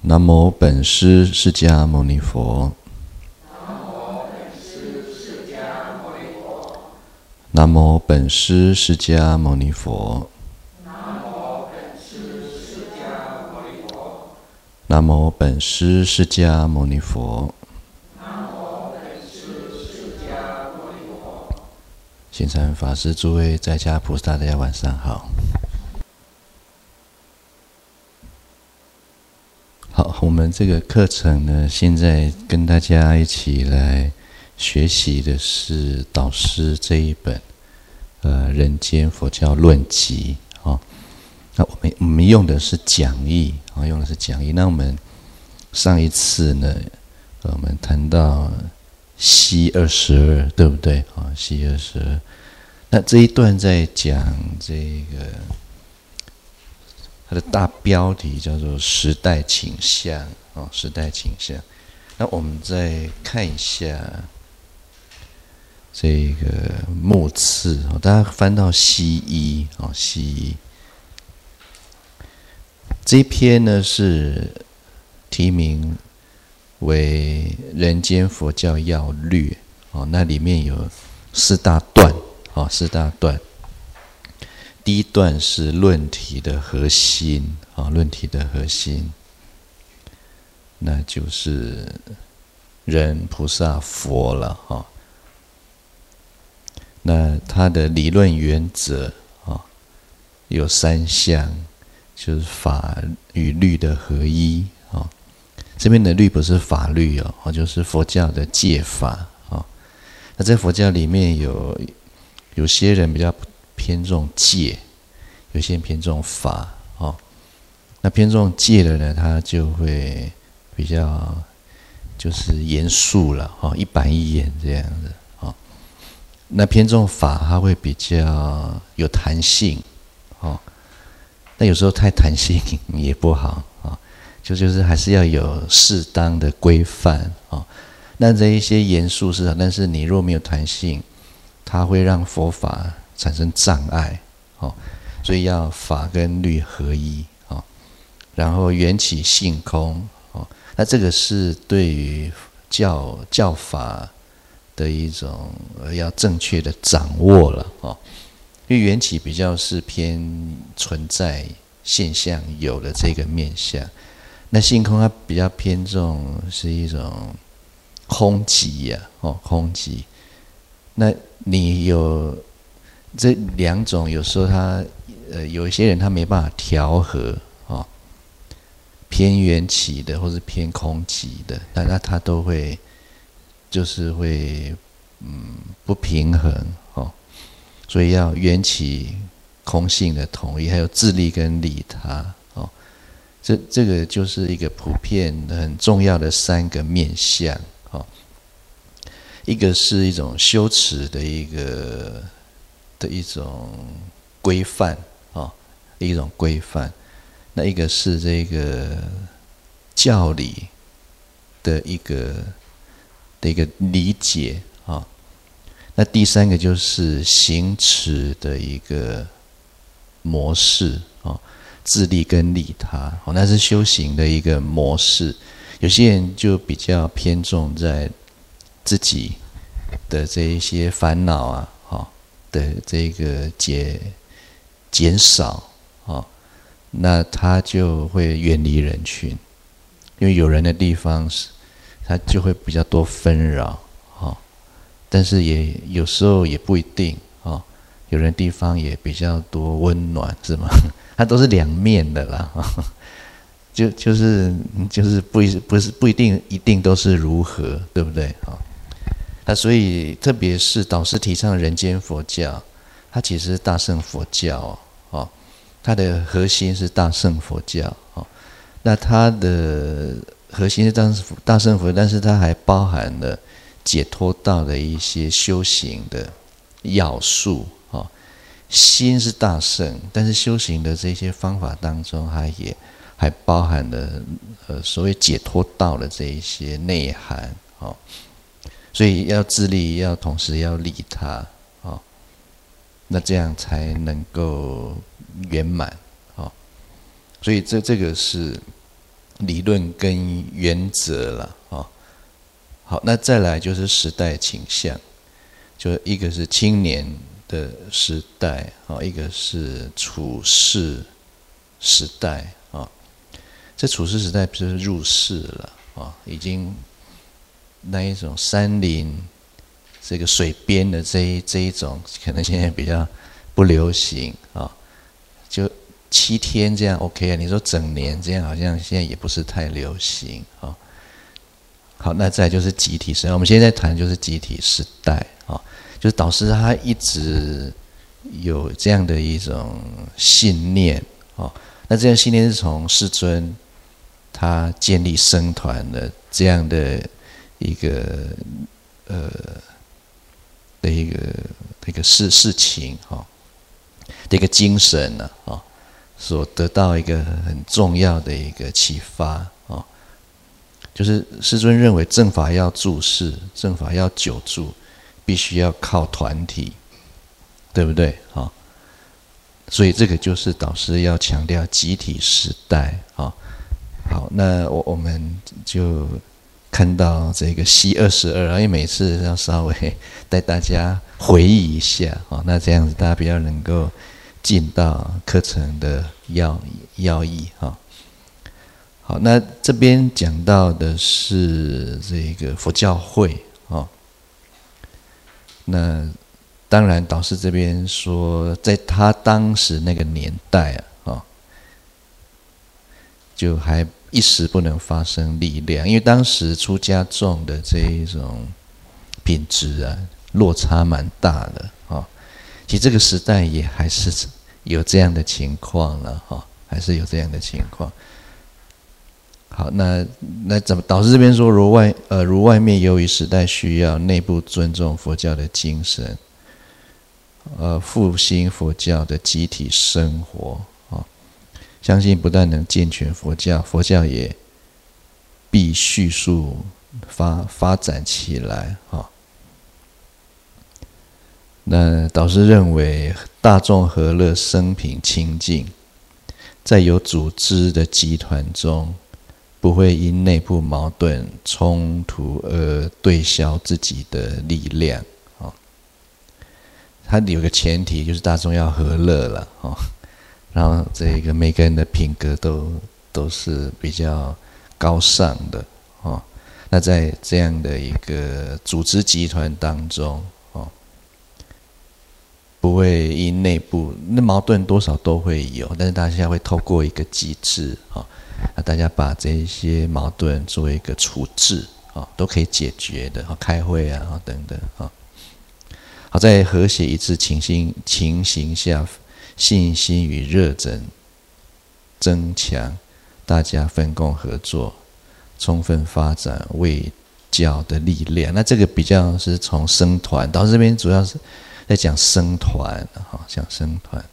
南无本师释迦牟尼佛。南无本师释迦牟尼佛。南无本师释迦牟尼佛。现场法师诸位在家菩萨，大家晚上好。好，我们这个课程呢，现在跟大家一起来学习的是导师这一本《人间佛教论集》啊。那我们用的是讲义啊，用的是讲义。那我们上一次呢，我们谈到西22，对不对啊？西22。那这一段在讲这个，它的大标题叫做时代倾向啊，时代倾向。那我们再看一下这个目次啊，大家翻到西医啊，西医这一篇呢是题名为《人间佛教要略》哦，那里面有4大段哦，4大段。第一段是论题的核心啊，论题的核心，那就是人、菩萨、佛了哈。那它的理论原则啊有3项，就是法与律的合一啊。这边的律不是法律哦，就是佛教的戒法啊。那在佛教里面有些人比较偏重戒，有些人偏重法哦。那偏重戒的呢，他就会比较就是严肃了哦，一板一眼这样子哦。那偏重法，他会比较有弹性哦。那有时候太弹性也不好啊，就是还是要有适当的规范哦。那这一些严肃是好，但是你若没有弹性，它会让佛法产生障碍哦。所以要法跟律合一哦，然后缘起性空哦。那这个是对于教法的一种要正确的掌握了哦。因为缘起比较是偏存在现象有的这个面向，那性空它比较偏重是一种空寂呀哦，空寂。那你有这2种，有时候他有一些人他没办法调和哦，偏缘起的或是偏空寂的，那他都会就是会不平衡哦。所以要缘起空性的统一，还有自利跟利他哦。这个就是一个普遍很重要的3个面向哦。一个是一种修持的一种规范哦，一种规范。那一个是这个教理的一个理解啊。那第3个就是行持的一个模式啊，自利跟利他哦，那是修行的一个模式。有些人就比较偏重在自己的这一些烦恼啊，的这个减少啊，那他就会远离人群，因为有人的地方是，他就会比较多纷扰啊。但是也有时候也不一定啊，有人地方也比较多温暖，是吗？它都是2面的啦，就是不一定都是如何，对不对啊？那所以特别是导师提倡人间佛教，它其实是大乘佛教哦，它的核心是大乘佛教哦。那它的核心是大乘佛，但是它还包含了解脱道的一些修行的要素哦。心是大乘，但是修行的这些方法当中，它也还包含了所谓解脱道的这一些内涵哦。所以要自利，要同时要利他哦，那这样才能够圆满哦。所以这个是理论跟原则了啊。好，那再来就是时代倾向，就一个是青年的时代啊，一个是处世时代啊。这处世时代不是入世了啊，已经那一种山林这个水边的这一种，可能现在比较不流行啊。就7天这样 OK 啊，你说整年这样好像现在也不是太流行啊。好，那再来就是集体时代，我们现在谈就是集体时代啊，就是导师他一直有这样的一种信念啊。那这样信念是从世尊他建立僧团的这样的一个一个事情哈的一个精神呢啊，所得到一个很重要的一个启发啊，就是世尊认为正法要住世，正法要久住，必须要靠团体，对不对啊？所以这个就是导师要强调集体时代啊。好，那我们就看到这个C22，因为每次要稍微带大家回忆一下啊，那这样子大家比较能够进到课程的要义啊。好，那这边讲到的是这个佛教会啊。那当然，导师这边说，在他当时那个年代啊，就还一时不能发生力量，因为当时出家众的这一种品质啊，落差蛮大的啊。其实这个时代也还是有这样的情况了哈，还是有这样的情况。好，那怎么导师这边说，如外面由于时代需要，内部尊重佛教的精神，复兴佛教的集体生活啊。相信不但能健全佛教，佛教也必迅速发展起来啊。那导师认为，大众和乐，生平清净，在有组织的集团中，不会因内部矛盾冲突而对消自己的力量啊。它有个前提就是大众要和乐了啊。然后这个每个人的品格都是比较高尚的哦。那在这样的一个组织集团当中哦，不会因内部那矛盾多少都会有，但是大家会透过一个机制啊，大家把这些矛盾做一个处置啊，都可以解决的啊，开会啊等等啊。好，在和谐一致情形下，信心与热忱增强，大家分工合作，充分发展卫教的力量。那这个比较是从僧团，导师这边主要是在讲僧团，讲僧团。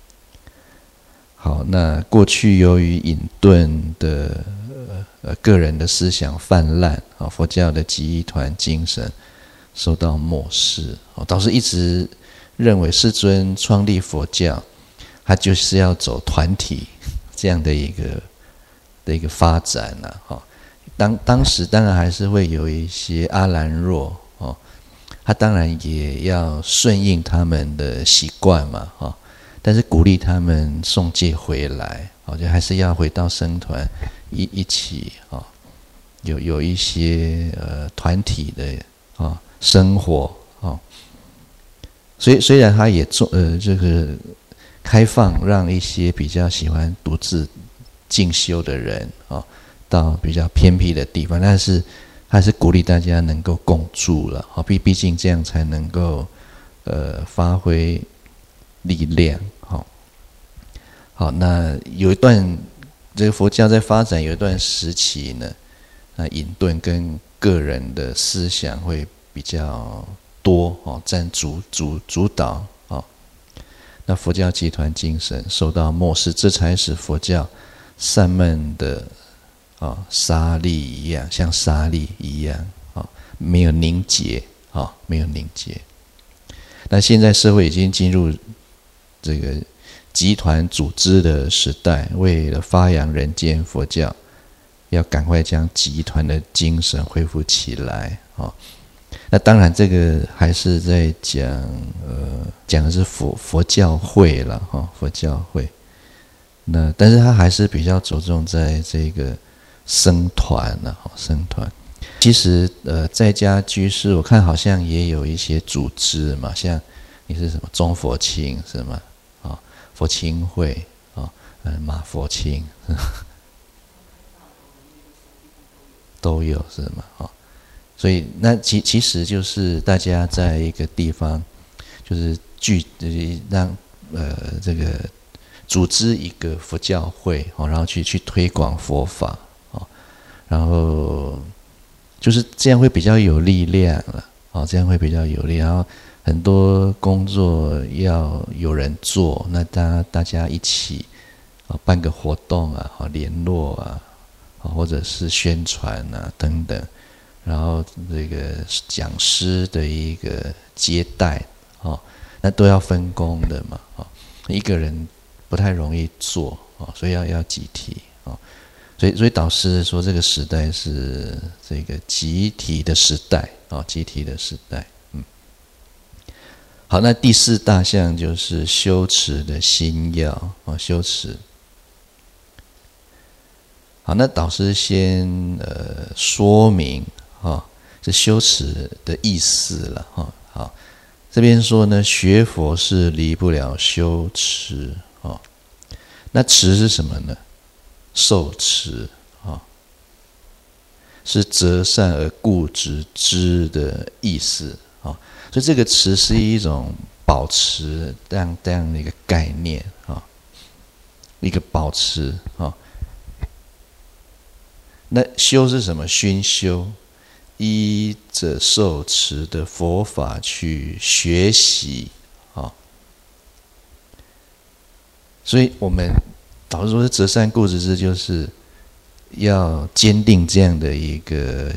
好，那过去由于隐遁的个人的思想泛滥，佛教的集团精神受到漠视。导师一直认为世尊创立佛教，他就是要走团体这样的一个发展啊。当时当然还是会有一些阿兰若哦，他当然也要顺应他们的习惯嘛哦，但是鼓励他们送戒回来哦，就还是要回到僧团一起哦，有一些团体的生活哦。虽然他也这个开放，让一些比较喜欢独自进修的人到比较偏僻的地方，但是还是鼓励大家能够共住了毕竟这样才能够发挥力量好，那有一段这个佛教在发展有一段时期呢，那隐遁跟个人的思想会比较多占主导那佛教集团精神受到漠视，这才使佛教散漫的沙粒一样，像沙粒一样没有凝结没有凝结。那现在社会已经进入这个集团组织的时代，为了发扬人间佛教， 要赶快将集团的精神恢复起来啊。那当然，这个还是在讲的是佛教会了哈，佛教会。那但是他还是比较着重在这个僧团了哈，僧团。其实在家居士，我看好像也有一些组织嘛，像你是什么中佛青是吗？啊，佛青会啊，马佛青都有是吗？啊。所以那其实就是大家在一个地方，就是让这个组织一个佛教会哦，然后去推广佛法哦，然后就是这样会比较有力量了哦，这样会比较有力，然后很多工作要有人做，那大家一起办个活动啊，联络啊，或者是宣传啊等等。然后这个讲师的一个接待那都要分工的嘛一个人不太容易做所以要集体所以导师说这个时代是这个集体的时代集体的时代。好，那第4大项就是修持的心要修持。好，那导师先说明这修持的意思了好，这边说呢，学佛是离不了修持那持是什么呢？受持是择善而固执之的意思所以这个持是一种保持这样的一个概念一个保持那修是什么？熏修。依着受持的佛法去学习所以我们导师说是择善固执之，就是要坚定这样的一个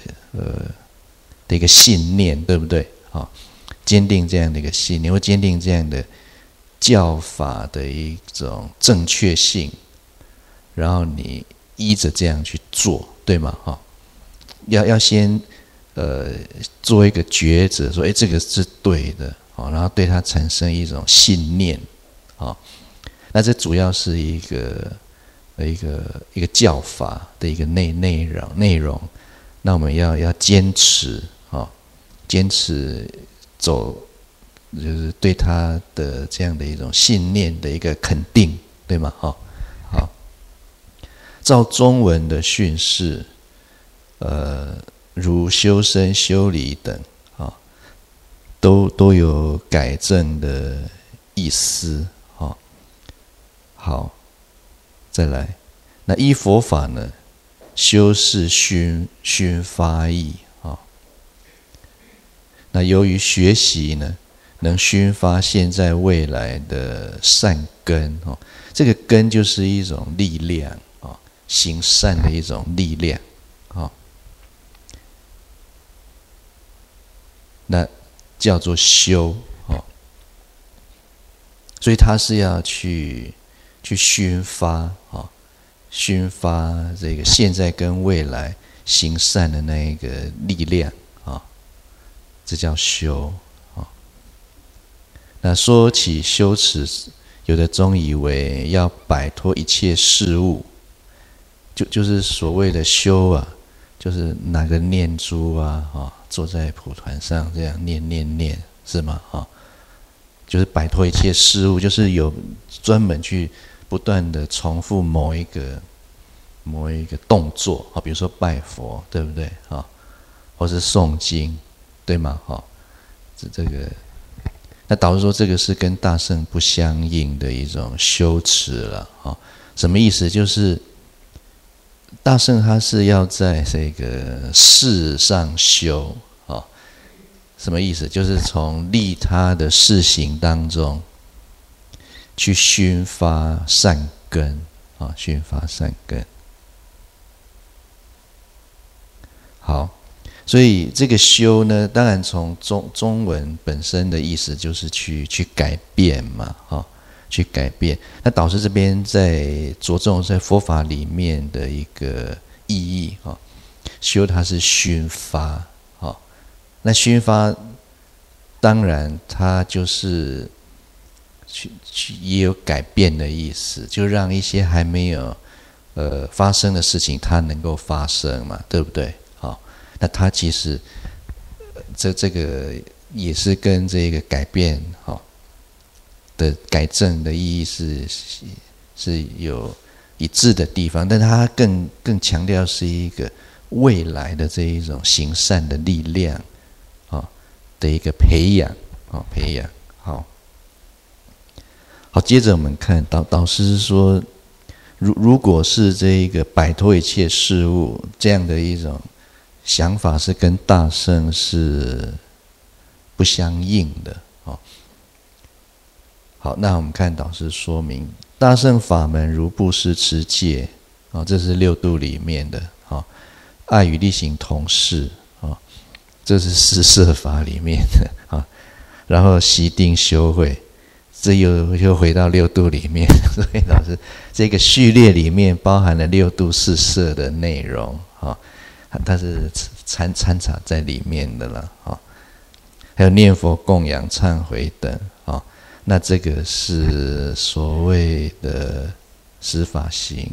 信念，对不对坚定这样的一个信念，或坚定这样的教法的一种正确性，然后你依着这样去做，对吗要先做一个抉择，说这个是对的然后对它产生一种信念那这主要是一个教法的一个内容那我们要坚持坚持走，就是对它的这样的一种信念的一个肯定，对吗好，照中文的训示如修身修理等都有改正的意思好，再来，那依佛法呢，修是熏发意那由于学习呢，能熏发现在未来的善根这个根就是一种力量行善的一种力量那叫做修所以它是要去熏发熏发这个现在跟未来行善的那一个力量这叫修那说起修持，有的宗以为要摆脱一切事物，就是所谓的修就是拿个念珠坐在蒲团上这样念是吗就是摆脱一切事物，就是有专门去不断的重复某一个动作比如说拜佛，对不对或是诵经，对吗这个那导致说这个是跟大乘不相应的一种修持了什么意思？就是大乘它是要在这个事上修什么意思？就是从利他的事行当中去熏发善根熏发善根。好，所以这个修呢，当然从中文本身的意思就是去改变嘛去改变。那导师这边在着重在佛法里面的一个意义啊。修它是熏发啊，那熏发当然它就是也有改变的意思，就让一些还没有发生的事情它能够发生嘛，对不对？好，那它其实这个也是跟这个改变的改正的意义是有一致的地方，但它更强调是一个未来的这一种行善的力量的一个培养好，接着我们看导师说，如果是这一个摆脱一切事物这样的一种想法是跟大乘是不相应的好，那我们看导师说明，大乘法门如布施持戒这是六度里面的爱与力行同事这是四摄法里面的然后习定修慧，这又回到六度里面，所以老师这个序列里面包含了六度四摄的内容它是掺杂在里面的了还有念佛供养忏悔等那这个是所谓的十法行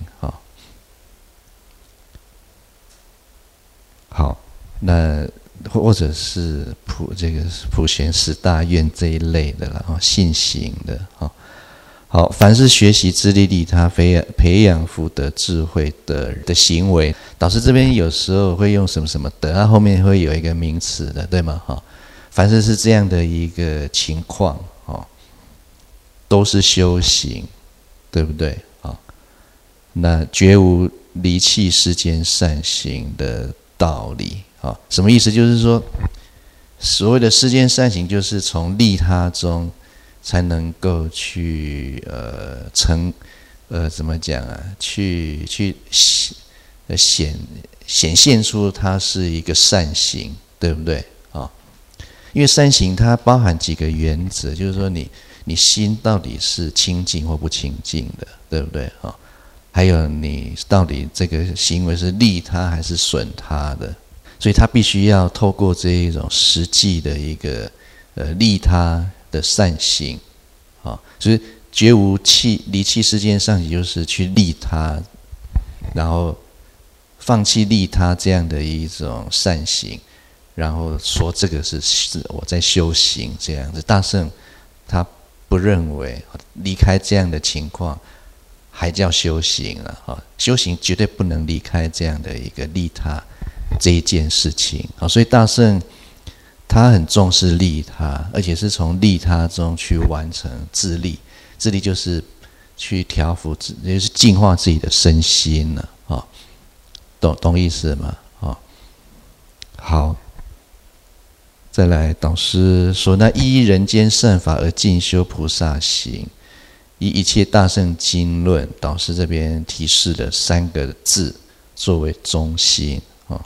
好，那或者是普贤十大愿这一类的了信行的好，凡是学习自利利他培养福德智慧的行为，导师这边有时候会用什么什么德，它后面会有一个名词的，对吗？凡是这样的一个情况都是修行，对不对？那绝无离弃世间善行的道理什么意思？就是说，所谓的世间善行，就是从利他中才能够去怎么讲去显现出它是一个善行，对不对因为善行它包含几个原则，就是说你心到底是清净或不清净的，对不对还有你到底这个行为是利他还是损他的，所以他必须要透过这一种实际的一个利他的善行所以绝无离弃世间善行，就是去利他，然后放弃利他这样的一种善行，然后说这个是我在修行这样子。大乘他不认为离开这样的情况还叫修行修行绝对不能离开这样的一个利他这一件事情所以大乘他很重视利他，而且是从利他中去完成自利。自利就是去调伏也就是净化自己的身心了懂意思吗好，再来导师说，那依人间善法而进修菩萨行，以一切大乘经论，导师这边提示了3个字作为中心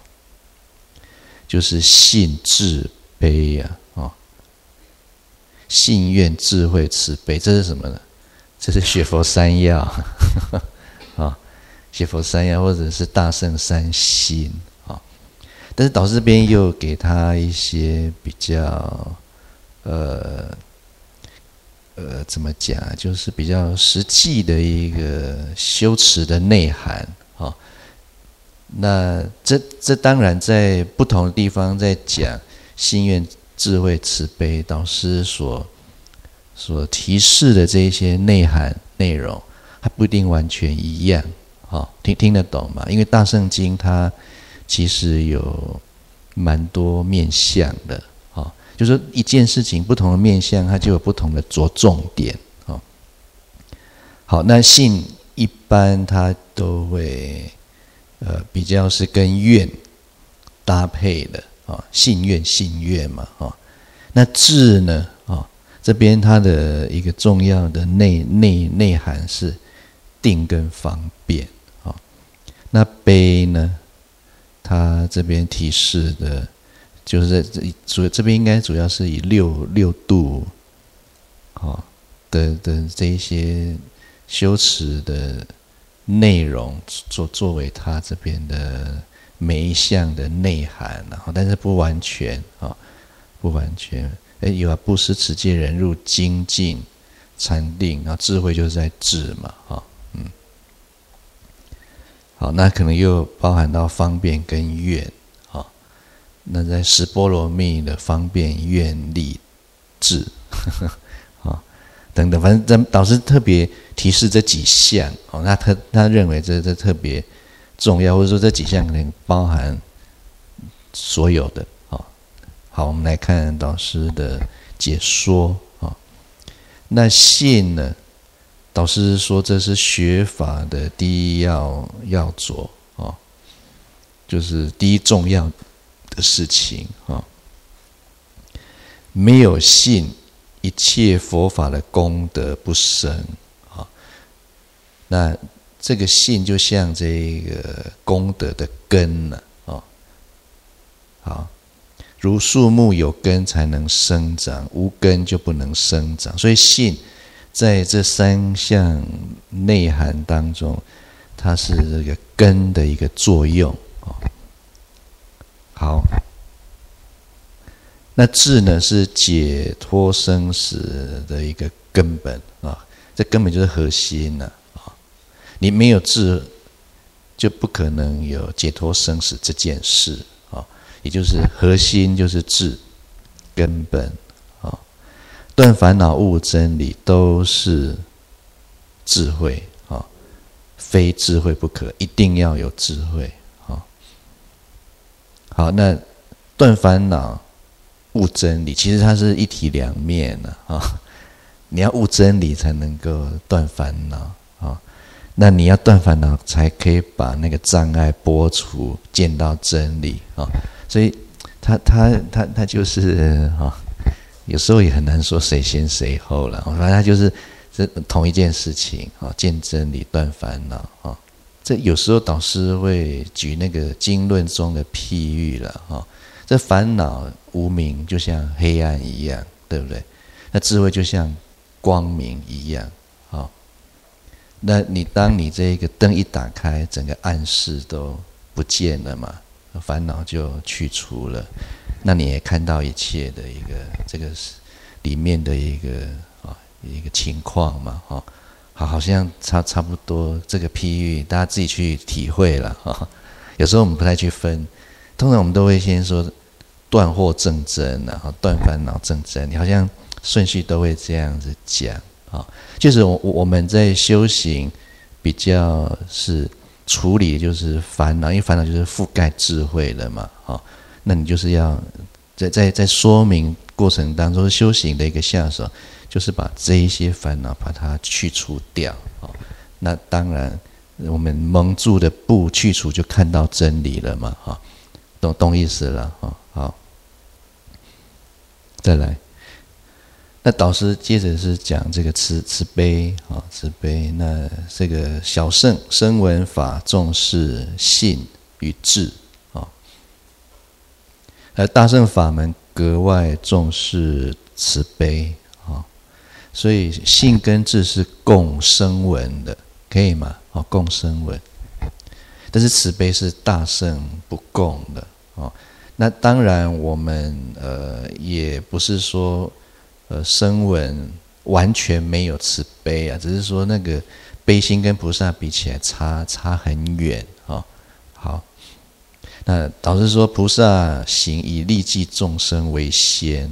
就是信智悲信愿智慧慈悲，这是什么呢？这是学佛三要学佛三要或者是大乘三心但是导师这边又给他一些比较怎么讲就是比较实际的一个修持的内涵那这当然在不同的地方在讲信愿智慧慈悲，导师所提示的这一些内涵内容，它不一定完全一样听得懂吗？因为大乘经它其实有蛮多面向的就是说一件事情不同的面向，它就有不同的着重点好，那信一般它都会比较是跟愿搭配的信愿嘛那智呢这边它的一个重要的内涵是定跟方便那悲呢，它这边提示的就是这边应该主要是以六度的这一些修持的内容作为他这边的每一项的内涵，但是不完全不完全。有啊，布施持戒忍辱精进禅定，然后智慧就是在智嘛，好，那可能又包含到方便跟愿，那在十波罗蜜的方便愿力智，等等，反正导师特别提示这几项，那他认为这特别重要，或者说这几项可能包含所有的。好，我们来看导师的解说。那信呢，导师说这是学法的第一要做，就是第一重要的事情。没有信，一切佛法的功德不生。那这个信就像这个功德的根了。好，如树木有根才能生长，无根就不能生长。所以信在这三项内涵当中，它是这个根的一个作用。好，那智呢是解脱生死的一个根本这根本就是核心了。你没有智，就不可能有解脱生死这件事。也就是核心就是智，根本断烦恼悟真理都是智慧非智慧不可，一定要有智慧。好，那断烦恼悟真理，其实它是一体两面你要悟真理才能够断烦恼那你要断烦恼才可以把那个障碍拨除，见到真理所以他就是有时候也很难说谁先谁后了，反正他就是这同一件事情见真理断烦恼这有时候导师会举那个经论中的譬喻了这烦恼无明就像黑暗一样，对不对？那智慧就像光明一样那当你这个灯一打开，整个暗示都不见了嘛，烦恼就去除了，那你也看到一切的一个这个里面的一个情况嘛好像差不多这个譬喻，大家自己去体会了有时候我们不太去分，通常我们都会先说断惑正真断烦恼正真，你好像顺序都会这样子讲就是我们在修行比较是处理就是烦恼，因为烦恼就是覆盖智慧了嘛那你就是要在说明过程当中修行的一个下手，就是把这一些烦恼把它去除掉那当然我们蒙住的不去除，就看到真理了嘛懂意思了好，再来。那导师接着是讲这个慈悲慈悲。那这个小乘声闻法重视信与智而大乘法门格外重视慈悲所以信跟智是共声闻的，可以吗？共声闻。但是慈悲是大乘不共的那当然我们也不是说声闻完全没有慈悲只是说那个悲心跟菩萨比起来差很远好，那导师说菩萨行以利济众生为先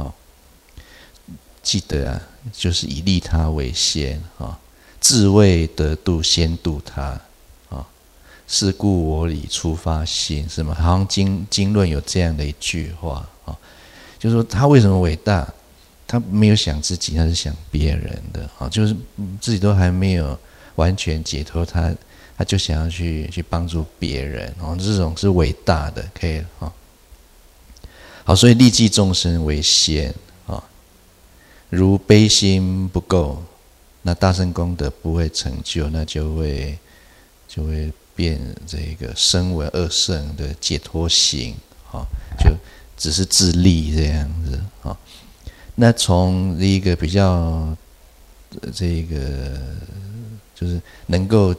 记得就是以利他为先自为得度先度他是故我理初发心，是吗？好像经论有这样的一句话就是说他为什么伟大？他没有想自己，他是想别人的就是自己都还没有完全解脱，他就想要去帮助别人这种是伟大的，可以好，所以利济众生为先如悲心不够，那大乘功德不会成就，那就会变这个声闻二乘的解脱行就只是自利这样子那从一个比较这个就是能够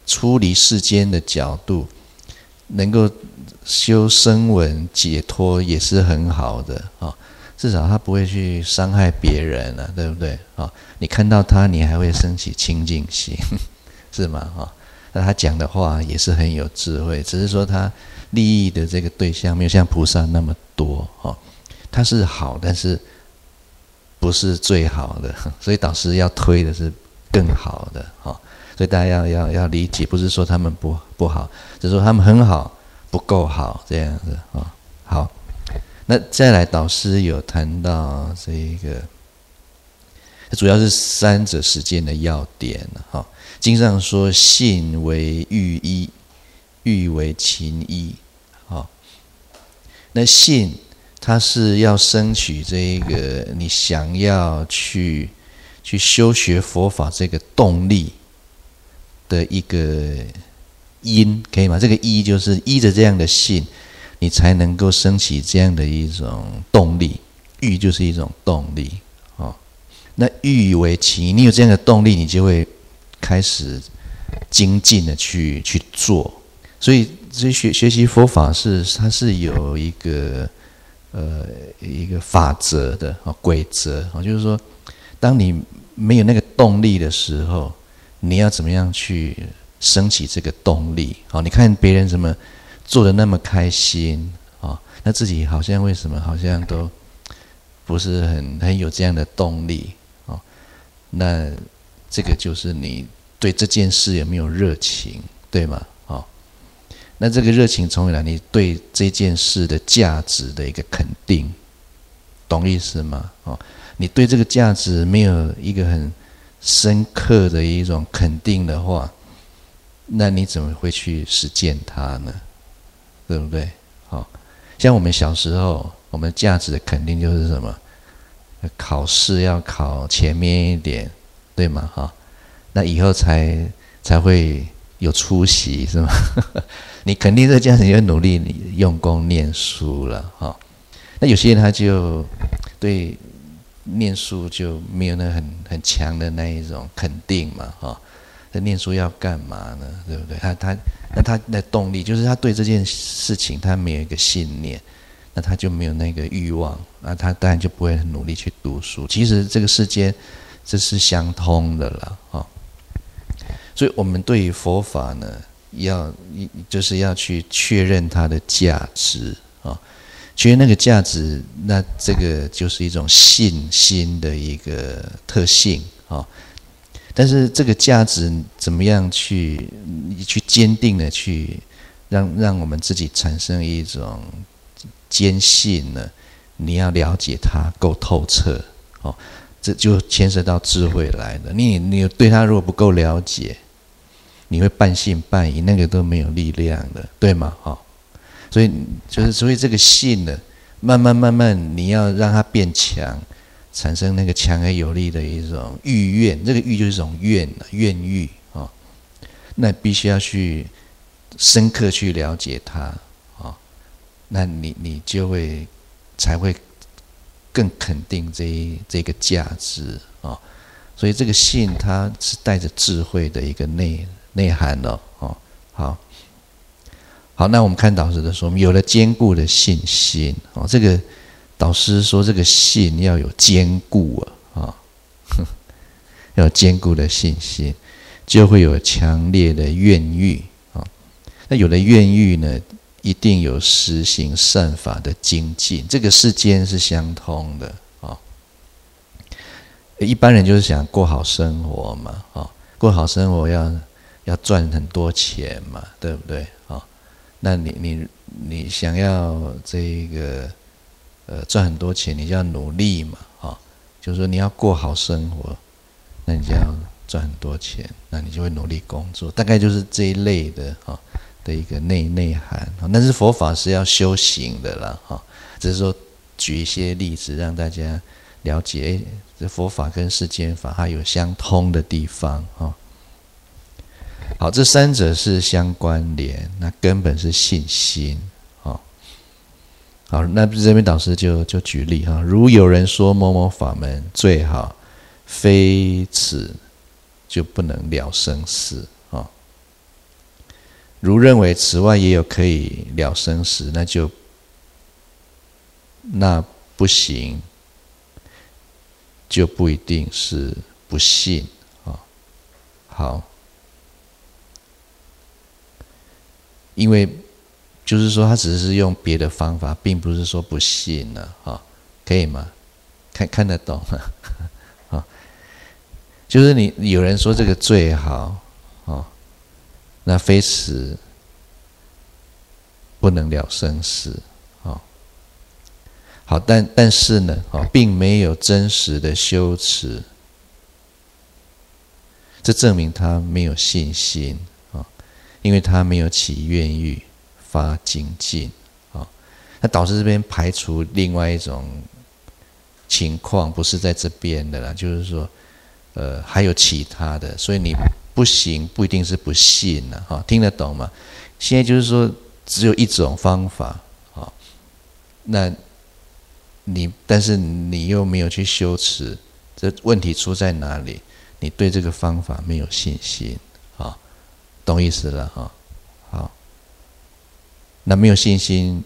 出离世间的角度，能够修声闻解脱也是很好的啊。至少他不会去伤害别人啊，对不对啊？你看到他，你还会升起清净心，是吗？啊，那他讲的话也是很有智慧，只是说他利益的这个对象没有像菩萨那么多啊。他是好，但是不是最好的，所以导师要推的是更好的啊。所以大家要理解，不是说他们不好，只是说他们很好，不够好这样子啊。好。那再来，导师有谈到这个，主要是三者实践的要点哈。经上说，信为欲依，欲为情依。好，那信它是要升取这个你想要去修学佛法这个动力的一个因，可以吗？这个依就是依着这样的信。你才能够升起这样的一种动力，欲就是一种动力哦。那欲为情，你有这样的动力，你就会开始精进的去做。所以学习佛法它是有一个法则的规则就是说，当你没有那个动力的时候，你要怎么样去升起这个动力？好，你看别人怎么做得那么开心啊，那自己好像为什么好像都不是很有这样的动力啊？那这个就是你对这件事有没有热情，对吗？啊，那这个热情从哪来？你对这件事的价值的一个肯定，懂意思吗？啊，你对这个价值没有一个很深刻的一种肯定的话，那你怎么会去实践它呢？对不对？好，像我们小时候，我们价值的肯定就是什么？考试要考前面一点，对吗？哈，那以后才会有出息，是吗？你肯定这价值，你会努力用功念书了，哈。那有些人他就对念书就没有那很强的那一种肯定嘛，哈。那念书要干嘛呢？对不对？他的动力就是他对这件事情他没有一个信念，那他就没有那个欲望，那他当然就不会很努力去读书。其实这个世间这是相通的啦，所以我们对于佛法呢，就是要去确认它的价值啊，确认那个价值，那这个就是一种信心的一个特性啊。但是这个价值怎么样去坚定的去让我们自己产生一种坚信呢？你要了解它够透彻哦，这就牵涉到智慧来的。你对它如果不够了解，你会半信半疑，那个都没有力量的，对吗？所以这个信呢，慢慢你要让它变强。产生那个强而有力的一种欲愿，这个欲就是一种愿欲啊，那必须要去深刻去了解它啊，那你就才会更肯定这个价值啊，所以这个信它是带着智慧的一个内涵的哦。好，那我们看导师的说明，有了坚固的信心哦，这个。导师说：“这个信要有坚固要有坚固的信心，就会有强烈的愿欲啊。那有了愿欲呢，一定有实行善法的精进。这个世间是相通的啊。一般人就是想过好生活嘛过好生活要赚很多钱嘛，对不对那你想要这个。”赚很多钱，你就要努力嘛，就是说你要过好生活，那你就要赚很多钱，那你就会努力工作，大概就是这一类的的一个内涵。但是佛法是要修行的啦，只是说举一些例子让大家了解，这佛法跟世间法它有相通的地方好，这三者是相关联，那根本是信心。好，那这边导师就举例如有人说某某法门最好，非此就不能了生死如认为此外也有可以了生死，那不行，就不一定是不信啊。好，因为就是说他只是用别的方法，并不是说不信了啊，可以吗？看得懂吗？啊，就是有人说这个最好啊，那非此不能了生死啊。好，但是呢，并没有真实的修持，这证明他没有信心啊，因为他没有起愿欲发精进啊。那导师这边排除另外一种情况，不是在这边的啦，就是说，还有其他的，所以你不行，不一定是不信了哈，听得懂吗？现在就是说，只有一种方法啊，那但是你又没有去修持，这问题出在哪里？你对这个方法没有信心啊，懂意思了哈？好，那没有信心，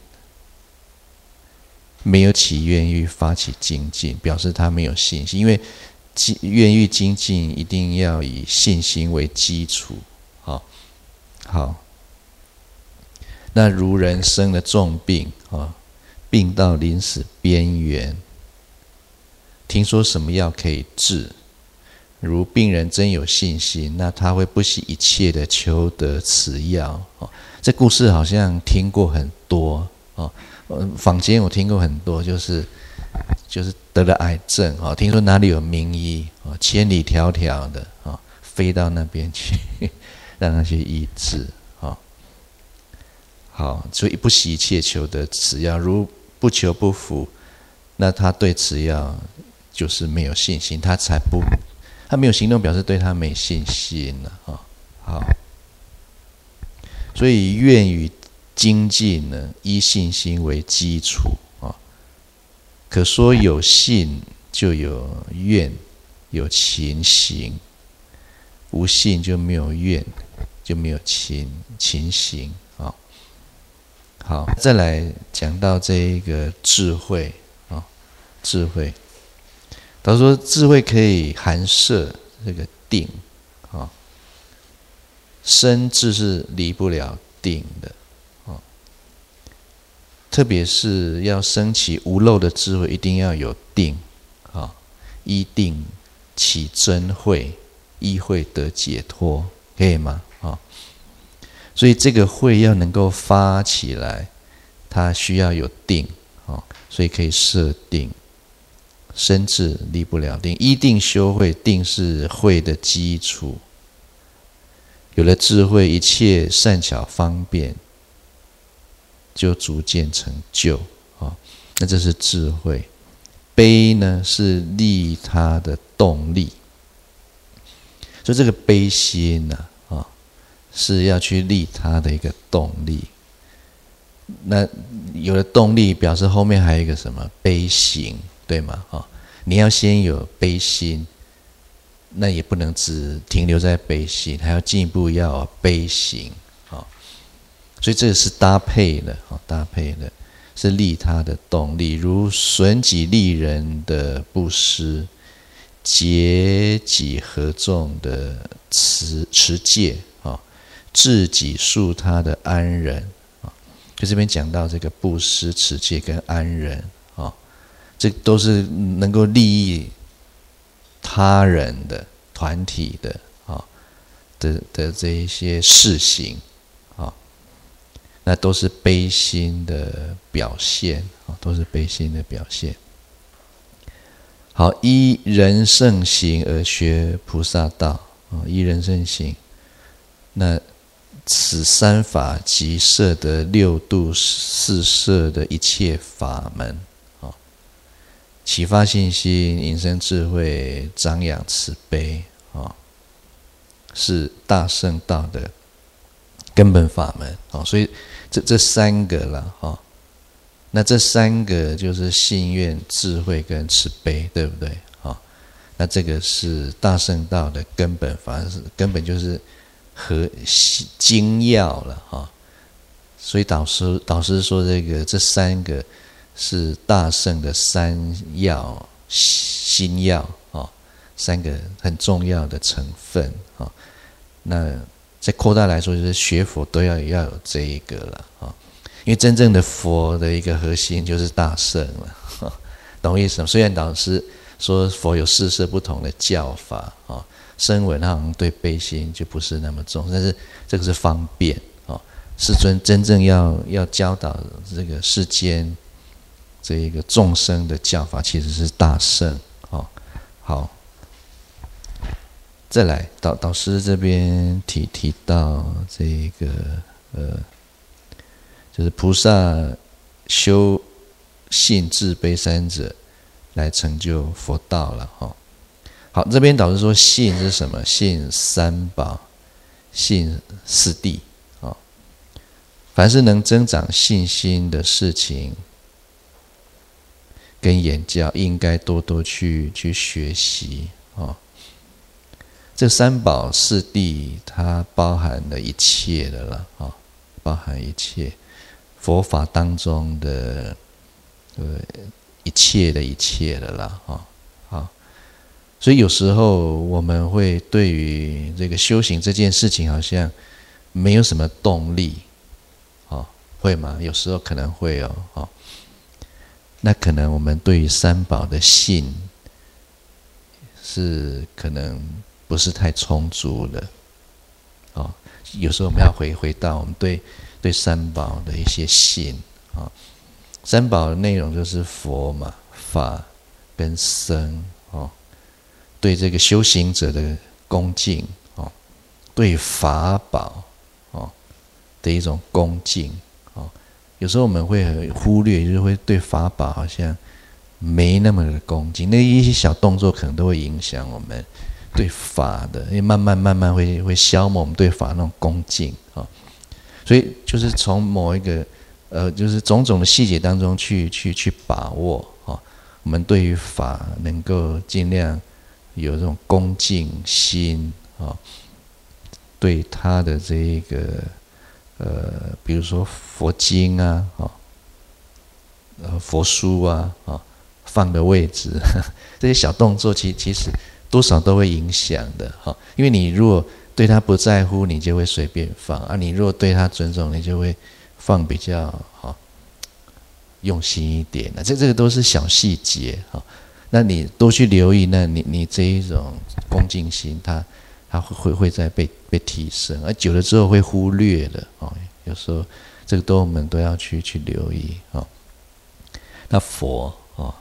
没有起愿欲发起精进，表示他没有信心，因为愿欲精进一定要以信心为基础。好，那如人生了重病啊，病到临死边缘，听说什么药可以治，如病人真有信心，那他会不惜一切的求得此药。这故事好像听过很多哦，坊间我听过很多，就是得了癌症哦，听说哪里有名医哦，千里迢迢的哦，飞到那边去，让他去医治哦。好，所以不惜一切求得此药，如不求不服，那他对此药就是没有信心，他没有行动，表示对他没信心了啊。好，所以愿与精进呢，依信心为基础啊。可说有信就有愿，有勤行；无信就没有愿，就没有勤行啊。好，再来讲到这一个智慧啊，智慧。他说智慧可以含摄这个定啊，生智是离不了定的啊。特别是要升起无漏的智慧，一定要有定啊，依定起真慧，依慧得解脱，可以吗？啊，所以这个慧要能够发起来，它需要有定啊，所以可以设定。生智离不了定，依定修慧，定是慧的基础。有了智慧，一切善巧方便就逐渐成就啊。那这是智慧。悲呢是利他的动力，所以这个悲心呢是要去利他的一个动力。那有了动力，表示后面还有一个什么悲行。对吗？你要先有悲心，那也不能只停留在悲心，还要进一步要有悲行所以这个是搭配的搭配的是利他的动力，如损己利人的布施，结己合众的持戒治己恕他的安忍就这边讲到这个布施、持戒跟安忍这都是能够利益他人的团体的这一些事情那都是悲心的表现都是悲心的表现。好，依人圣行而学菩萨道依人圣行，那此三法即摄得六度四摄的一切法门。启发信心，引生智慧，长养慈悲是大圣道的根本法门所以这三个了那这三个就是信愿、智慧跟慈悲，对不对那这个是大圣道的根本法，根本就是精要了哈。所以导师说这三个是大乘的三要心要啊，三个很重要的成分啊。那在扩大来说，就是学佛都要有这一个了啊。因为真正的佛的一个核心就是大乘了，懂我意思吗？虽然导师说佛有四摄不同的教法啊，声闻好像对悲心就不是那么重，但是这个是方便啊。世尊真正要教导这个世间这一个众生的教法，其实是大乘啊。好，再来导师这边提到这个就是菩萨修信智悲三者来成就佛道了哈。好，这边导师说信是什么？信三宝，信四谛啊。凡是能增长信心的事情跟言教，应该多多去学习啊。这三宝四谛，它包含了一切的了啊，包含一切佛法当中的一切的啦啊。好，所以有时候我们会对于这个修行这件事情好像没有什么动力，啊，会吗？有时候可能会哦。那可能我们对于三宝的信是可能不是太充足的，哦，有时候我们要回到我们对三宝的一些信啊。三宝的内容就是佛嘛、法跟僧哦，对这个修行者的恭敬哦，对法宝哦的一种恭敬哦。有时候我们会很忽略，就是会对法宝好像没那么的恭敬，那一些小动作可能都会影响我们对法的，因为慢慢会消磨我们对法那种恭敬啊。所以就是从某一个就是种种的细节当中去把握啊，我们对于法能够尽量有这种恭敬心啊，对他的这一个比如说佛经啊佛书啊放的位置，这些小动作其实多少都会影响的哈。因为你如果对他不在乎，你就会随便放啊；你如果对他尊重，你就会放比较用心一点。这个都是小细节哈。那你多去留意，那你这一种恭敬心，它会再被提升，而久了之后会忽略的哦。有时候这个我们都要去留意哦。那佛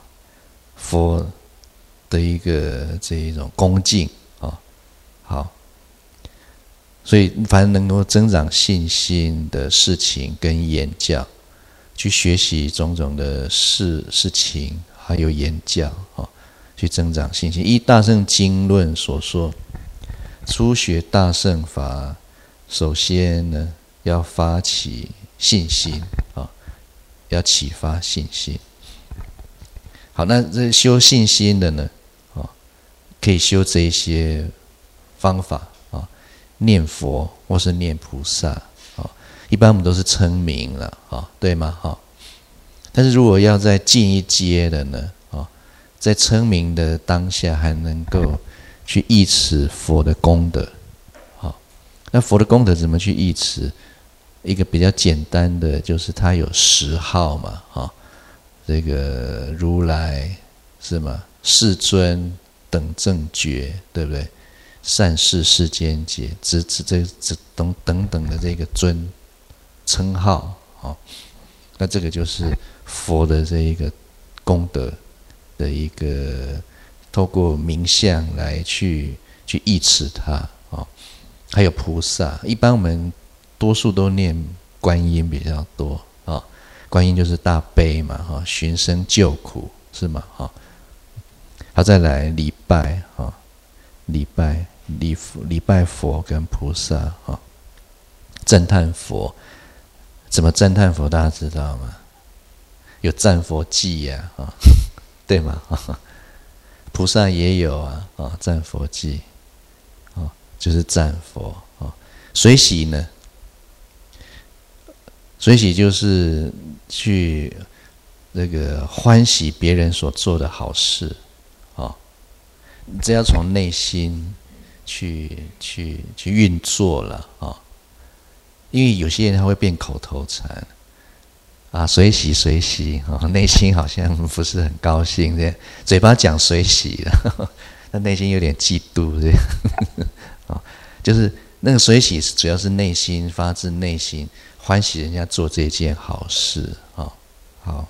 的一个这一种恭敬啊，好，所以凡能够增长信心的事情跟言教，去学习种种的事情，还有言教啊，去增长信心。依大乘经论所说，初学大乘法，首先呢要发起信心啊，要启发信心。好，那这修信心的呢，可以修这一些方法啊，念佛或是念菩萨啊，一般我们都是称名了啊，对吗？哈，但是如果要再进一阶的呢，在称名的当下还能够去忆持佛的功德，好，那佛的功德怎么去忆持？一个比较简单的就是它有10号嘛，哈。这个如来是吗？世尊等正觉，对不对？善逝世间劫，这等的这个尊称号，那这个就是佛的这一个功德的一个，透过名相来去忆持它还有菩萨，一般我们多数都念观音比较多啊。观音就是大悲嘛，寻声救苦是吗？好，再来礼拜礼拜佛跟菩萨赞叹佛，怎么赞叹佛？大家知道吗？有赞佛偈呀，对吗？菩萨也有啊，赞佛偈就是赞佛随喜呢？随喜就是去这个欢喜别人所做的好事，这要从内心去运作了因为有些人他会变口头禅随喜随喜内心好像不是很高兴这样，嘴巴讲随喜了，但内心有点嫉妒这样就是那个随喜主要是内心发自内心欢喜人家做这件好事好，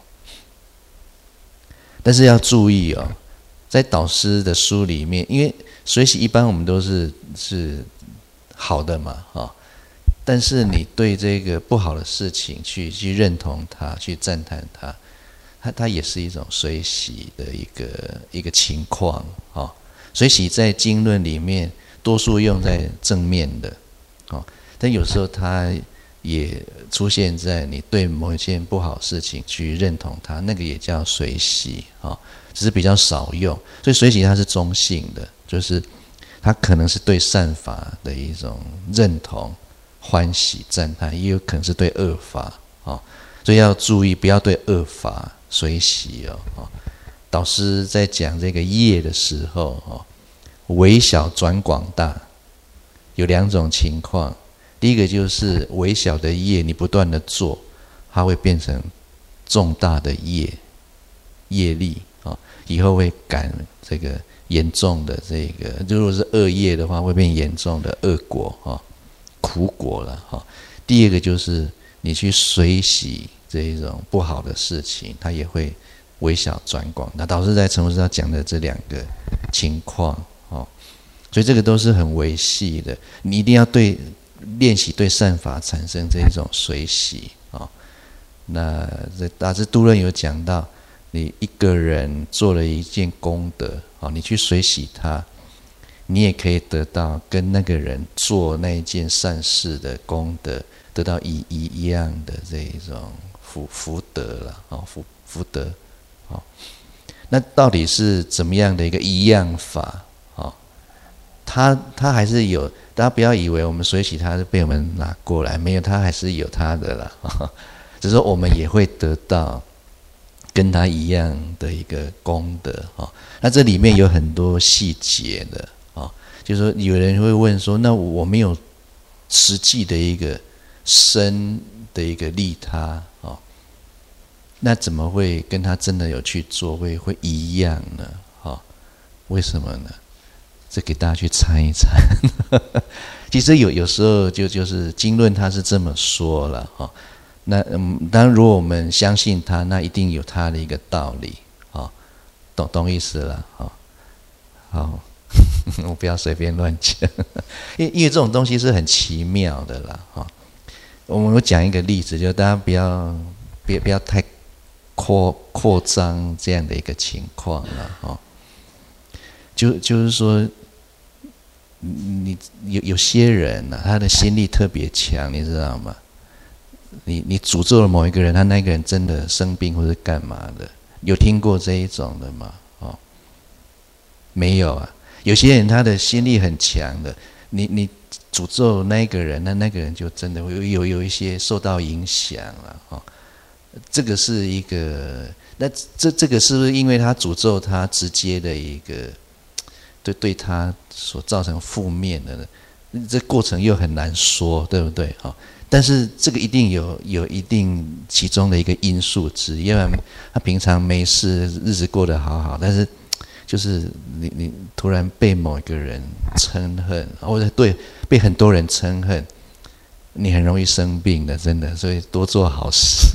但是要注意在导师的书里面，因为随喜一般我们都是好的嘛但是你对这个不好的事情去认同它，去赞叹它也是一种随喜的一个情况随喜在经论里面多数用在正面的但有时候它也出现在你对某一件不好的事情去认同它，那个也叫随喜只是比较少用。所以随喜它是中性的，就是它可能是对善法的一种认同、欢喜、赞叹，也有可能是对恶法所以要注意不要对恶法随喜导师在讲这个业的时候微小转广大有两种情况。第一个就是微小的业你不断的做，它会变成重大的业力以后会感这个严重的这个，如果是恶业的话会变严重的恶果苦果了第二个就是你去随喜这一种不好的事情，它也会微小转广大。导师在成佛之道讲的这两个情况所以这个都是很微细的，你一定要练习对善法产生这一种随喜那这大智度论有讲到，你一个人做了一件功德你去随喜他，你也可以得到跟那个人做那一件善事的功德得到一样的这一种福德了福德那到底是怎么样的一个一样法他还是有，大家不要以为我们随喜他是被我们拿过来，没有，他还是有他的啦只是说我们也会得到跟他一样的一个功德那这里面有很多细节的就是说有人会问说，那我没有实际的一个身的一个利他那怎么会跟他真的有去做会一样呢为什么呢？这给大家去猜一猜其实有时候就是经论他是这么说了那当然如果我们相信他，那一定有他的一个道理懂意思了好我不要随便乱讲因为这种东西是很奇妙的啦我们讲一个例子，就大家不要太扩张这样的一个情况了就是说你有些人他的心力特别强，你知道吗？你诅咒了某一个人，他那个人真的生病或是干嘛的，有听过这一种的吗？没有啊。有些人他的心力很强的，你诅咒那个人，那个人就真的会有一些受到影响了这个是一个，那这个是不是因为他诅咒他直接的一个对他所造成负面的呢？这过程又很难说，对不对但是这个一定有一定其中的一个因素之一，要不然他平常没事，日子过得好好，但是就是你突然被某一个人嗔恨，或者被很多人嗔恨，你很容易生病的，真的，所以多做好事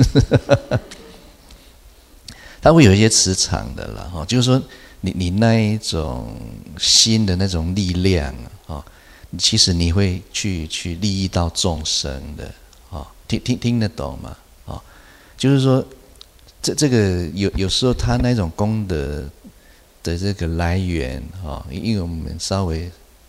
它会有一些磁场的啦就是说你那一种心的那种力量其实你会去利益到众生的听得懂吗就是说这个有时候他那种功德的这个来源因为我们稍微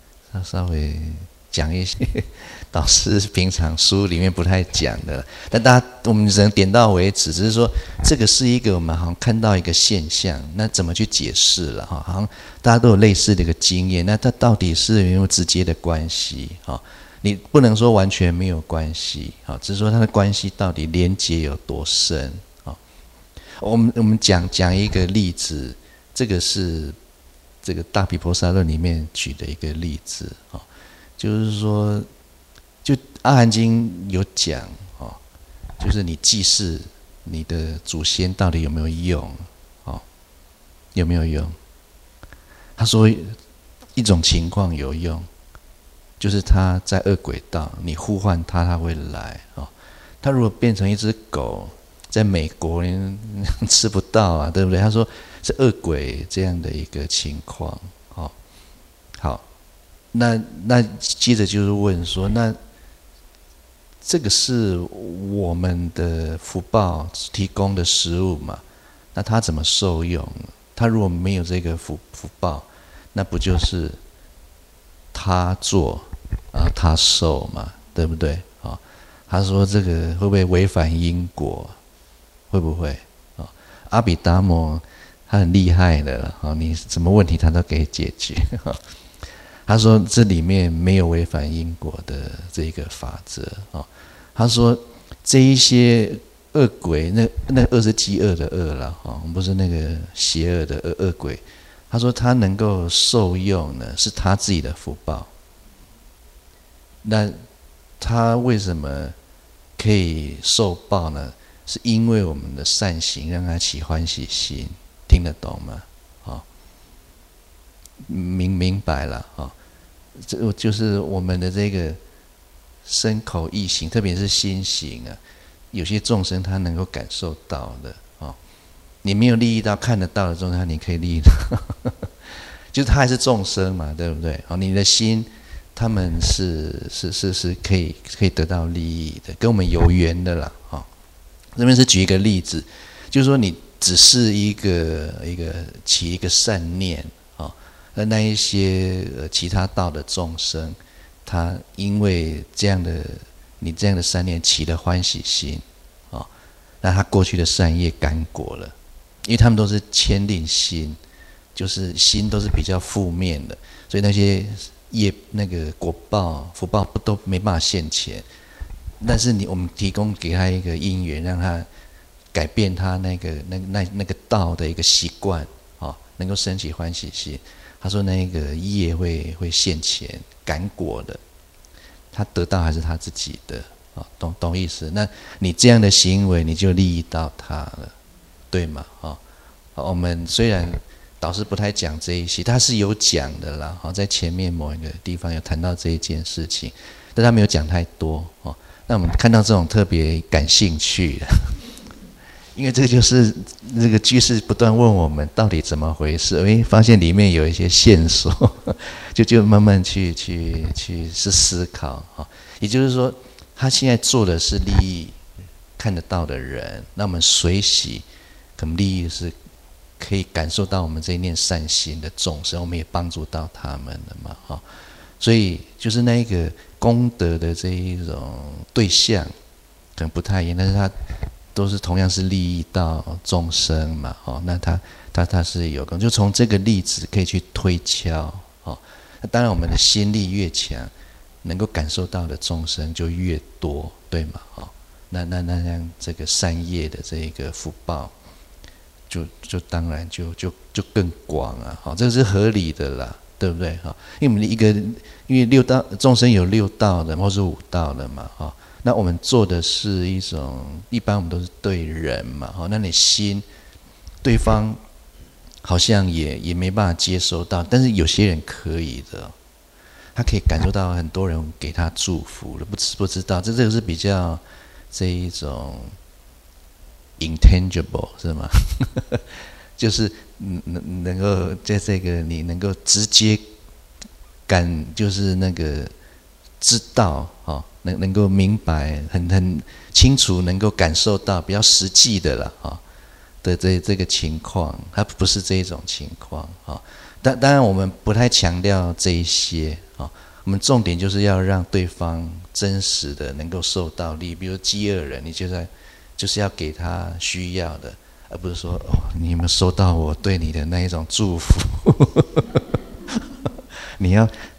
讲一些导师平常书里面不太讲的，但我们只能点到为止，只是说这个是一个我们好像看到一个现象，那怎么去解释了好像大家都有类似的一个经验，那它到底是有没有直接的关系你不能说完全没有关系，只是说它的关系到底连结有多深。我们讲一个例子，这个是这个大毗婆沙论里面举的一个例子，就是说，就阿含经有讲，就是你祭祀你的祖先到底有没有用，有没有用？他说一种情况有用，就是他在恶鬼道，你呼唤他，他会来。他如果变成一只狗，在美国你吃不到啊，对不对？他说是恶鬼这样的一个情况。好，那接着就是问说，那这个是我们的福报提供的食物嘛？那他怎么受用？他如果没有这个福报，那不就是他做他受嘛，对不对？他说这个会不会违反因果？会不会？阿毗达摩他很厉害的，你什么问题他都可以解决。他说这里面没有违反因果的这个法则。他说这一些恶鬼，那恶是饥饿的恶啦，不是那个邪恶的恶鬼。他说他能够受用呢，是他自己的福报。那他为什么可以受报呢？是因为我们的善行让他起欢喜心，听得懂吗？明白了。这就是我们的这个身口意行，特别是心行啊，有些众生他能够感受到的。你没有利益到看得到的众生，你可以利益到，就是他还是众生嘛，对不对？你的心，他们是可以得到利益的，跟我们有缘的啦。这边是举一个例子，就是说你只是起一个善念，那一些其他道的众生，他因为你这样的善念起了欢喜心，那他过去的善业感果了，因为他们都是牵令心，就是心都是比较负面的，所以那些那个果报福报都没办法现前。但是我们提供给他一个因缘，让他改变他那个道的一个习惯，能够升起欢喜心。他说那个业会现前感果的，他得到还是他自己的，懂意思？那你这样的行为，你就利益到他了，对吗？我们虽然导师不太讲这一些，他是有讲的啦，在前面某一个地方有谈到这一件事情，但他没有讲太多。那我们看到这种特别感兴趣的，因为这就是这个居士不断问我们到底怎么回事，发现里面有一些线索，就慢慢去思考。也就是说，他现在做的是利益看得到的人，那我们随喜可能利益是可以感受到我们这一念善心的众生，我们也帮助到他们了嘛。所以就是那一个功德的这一种对象可能不太一样，但是他都是同样是利益到众生嘛。那他是有功，就从这个例子可以去推敲。那当然我们的心力越强，能够感受到的众生就越多，对吗？那样这个善业的这个福报就当然就更广啊。这个是合理的啦，对不对？因为我们因为六道众生有六道的或是五道的嘛。那我们做的是一般我们都是对人嘛。那你心对方好像也没办法接收到，但是有些人可以的，他可以感受到很多人给他祝福了，不知道这个是比较这一种 intangible 是吗？就是能够在这个你能够直接就是那个知道，能够明白，很清楚，能够感受到比较实际的了，的这个情况，它不是这一种情况。当然我们不太强调这一些，我们重点就是要让对方真实的能够受到利益。比如饥饿人，你就是要给他需要的，而不是说你有没有收到我对你的那一种祝福？你要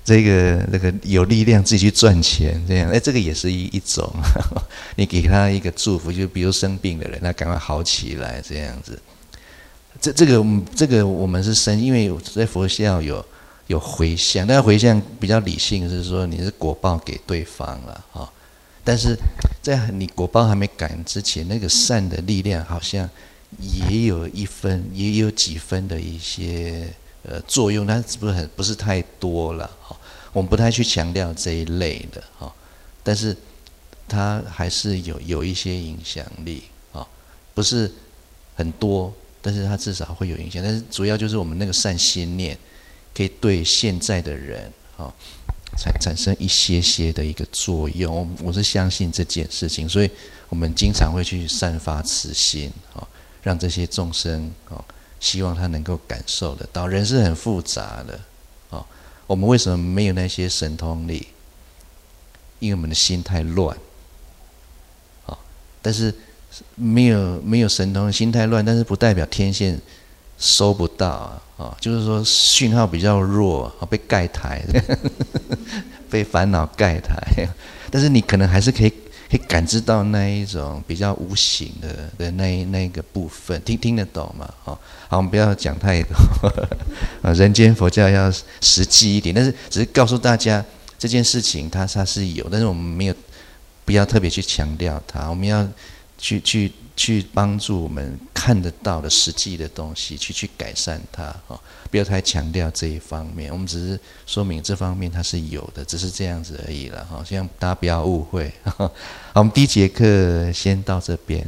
这个有力量自己去赚钱，这样，这个也是一种，你给他一个祝福，就比如生病的人，他赶快好起来，这样子。这个我们是生，因为在佛教有回向，但回向比较理性，是说你是果报给对方了啊。但是在你果报还没感之前，那个善的力量好像也有几分的一些作用，但是不是太多了哈。我们不太去强调这一类的哈，但是它还是有一些影响力啊，不是很多，但是它至少会有影响。但是主要就是我们那个善心念，可以对现在的人啊产生一些的一个作用。我是相信这件事情，所以我们经常会去散发慈心啊，让这些众生啊，希望他能够感受得到。人是很复杂的啊，我们为什么没有那些神通力？因为我们的心太乱啊。但是没有神通，心太乱，但是不代表天线收不到啊，就是说讯号比较弱啊，被盖台，被烦恼盖台。但是你可能还是可以感知到那一种比较无形的那个部分，听得懂吗？好，我们不要讲太多人间佛教要实际一点，但是只是告诉大家这件事情它是有，但是我们没有不要特别去强调它，我们要去帮助我们看得到的实际的东西，去改善它，不要太强调这一方面。我们只是说明这方面它是有的，只是这样子而已了，希望大家不要误会。好，我们第一节课先到这边。